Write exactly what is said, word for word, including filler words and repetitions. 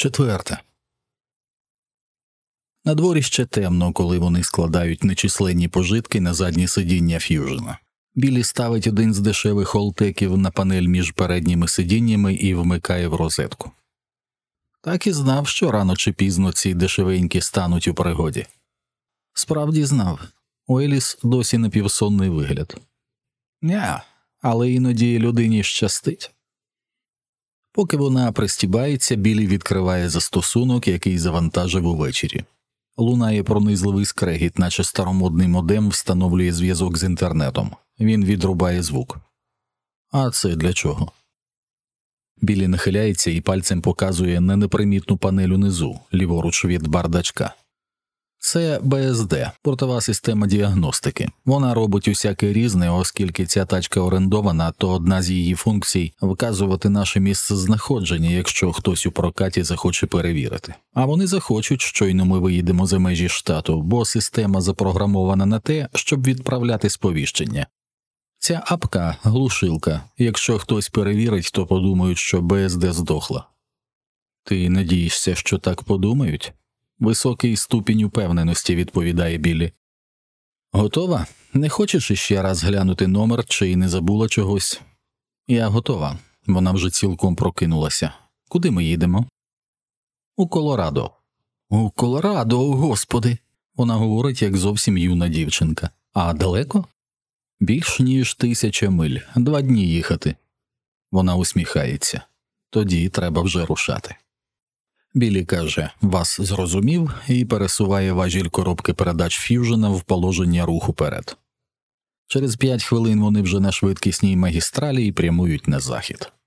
Четверте. На дворі ще темно, коли вони складають нечисленні пожитки на заднє сидіння Ф'южена. Біллі ставить один з дешевих холтеків на панель між передніми сидіннями і вмикає в розетку. Так і знав, що рано чи пізно ці дешевенькі стануть у пригоді. Справді знав. У Еліс досі напівсонний вигляд. Ня, але іноді людині щастить. Поки вона пристібається, Біллі відкриває застосунок, який завантажив увечері. Лунає пронизливий скрегіт, наче старомодний модем встановлює зв'язок з інтернетом. Він відрубає звук. А це для чого? Біллі нахиляється і пальцем показує на непримітну панель унизу, ліворуч від бардачка. Це Б С Д, бортова система діагностики. Вона робить усяке різне, оскільки ця тачка орендована, то одна з її функцій – вказувати наше місцезнаходження, якщо хтось у прокаті захоче перевірити. А вони захочуть, щойно ми виїдемо за межі штату, бо система запрограмована на те, щоб відправляти сповіщення. Ця апка – глушилка. Якщо хтось перевірить, то подумають, що Б С Д здохла. Ти надієшся, що так подумають? Високий ступінь упевненості, відповідає Біллі. Готова? Не хочеш іще раз глянути номер, чи не забула чогось? Я готова. Вона вже цілком прокинулася. Куди ми їдемо? У Колорадо. У Колорадо, о господи! Вона говорить, як зовсім юна дівчинка. А далеко? Більш ніж тисяча миль. Два дні їхати. Вона усміхається. Тоді треба вже рушати. Біллі каже «Вас зрозумів» і пересуває важіль коробки передач Ф'южена в положення руху вперед. Через п'ять хвилин вони вже на швидкісній магістралі і прямують на захід.